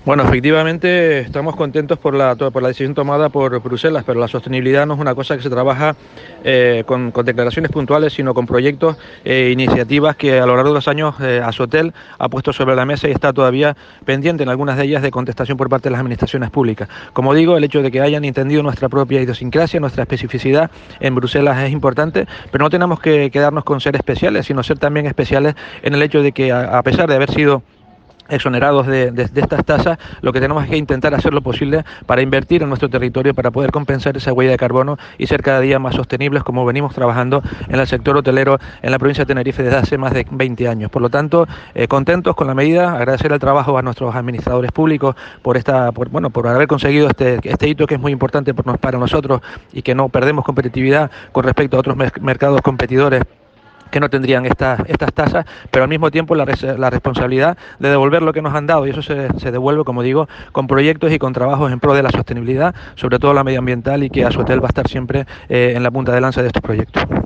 Bueno, efectivamente estamos contentos por la decisión tomada por Bruselas, pero la sostenibilidad no es una cosa que se trabaja con declaraciones puntuales, sino con proyectos e iniciativas que a lo largo de los años Ashotel ha puesto sobre la mesa y está todavía pendiente en algunas de ellas de contestación por parte de las administraciones públicas. Como digo, el hecho de que hayan entendido nuestra propia idiosincrasia, nuestra especificidad en Bruselas es importante, pero no tenemos que quedarnos con ser especiales, sino ser también especiales en el hecho de que a pesar de haber sido exonerados de estas tasas, lo que tenemos es que intentar hacer lo posible para invertir en nuestro territorio, para poder compensar esa huella de carbono y ser cada día más sostenibles, como venimos trabajando en el sector hotelero en la provincia de Tenerife desde hace más de 20 años. Por lo tanto, contentos con la medida, agradecer el trabajo a nuestros administradores públicos por haber conseguido este hito que es muy importante para nosotros y que no perdemos competitividad con respecto a otros mercados competidores que no tendrían estas tasas, pero al mismo tiempo la responsabilidad de devolver lo que nos han dado, y eso se devuelve, como digo, con proyectos y con trabajos en pro de la sostenibilidad, sobre todo la medioambiental, y que Ashotel va a estar siempre en la punta de lanza de estos proyectos.